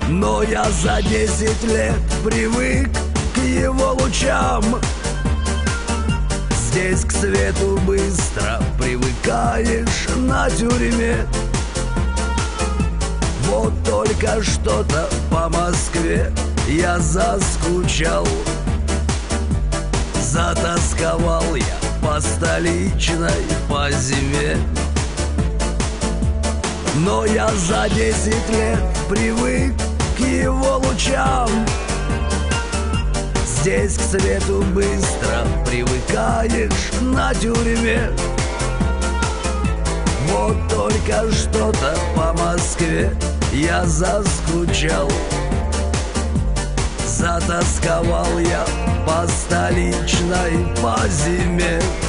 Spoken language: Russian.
Но я за 10 лет привык к его лучам. Здесь к свету быстро привыкаешь на тюрьме. Вот только что-то по Москве я заскучал. Затасковал я по столичной, по зиме. Но я за 10 лет привык к его лучам. Здесь к свету быстро привыкаешь на тюрьме. Вот только что-то по Москве я заскучал. Затасковал я по столичной, по зиме.